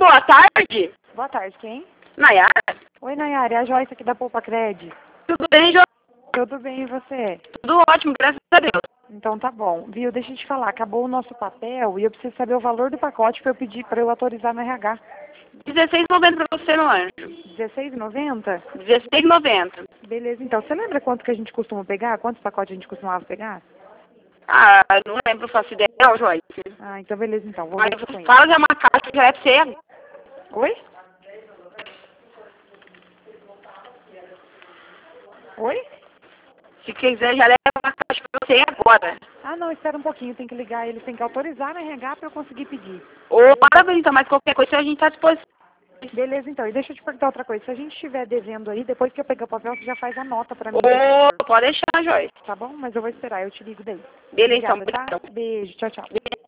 boa tarde. Boa tarde, quem? Nayara? Oi, Nayara, é a Joyce aqui da Poupa Cred. Tudo bem, João? Tudo bem, e você? Tudo ótimo, graças a Deus. Então tá bom. Viu, deixa eu te falar, acabou o nosso papel e eu preciso saber o valor do pacote para eu pedir para eu autorizar no RH. R$16,90 pra você, meu anjo. R$16,90? R$16,90. Beleza, então. Você lembra quanto que a gente costuma pegar? Quantos pacotes a gente costumava pegar? Ah, não lembro, faço ideia, não, Joyce. Ah, então beleza, então. Vou Mas ver com ele. fala que é uma caixa que já é pra você. Oi? Oi? Se quiser, já leva uma caixa pra você agora. Ah, não, espera um pouquinho. Tem que ligar eles, tem que autorizar no RH para eu conseguir pedir. Ô, parabéns, então, mas qualquer coisa a gente tá à disposição. Beleza, então. E deixa eu te perguntar outra coisa. Se a gente estiver devendo aí, depois que eu pegar o papel, você já faz a nota pra mim. Ô, pode deixar, Joyce. Tá bom? Mas eu vou esperar. Eu te ligo daí. Beleza, então, Obrigada, tá? obrigado. Beijo. Tchau, tchau.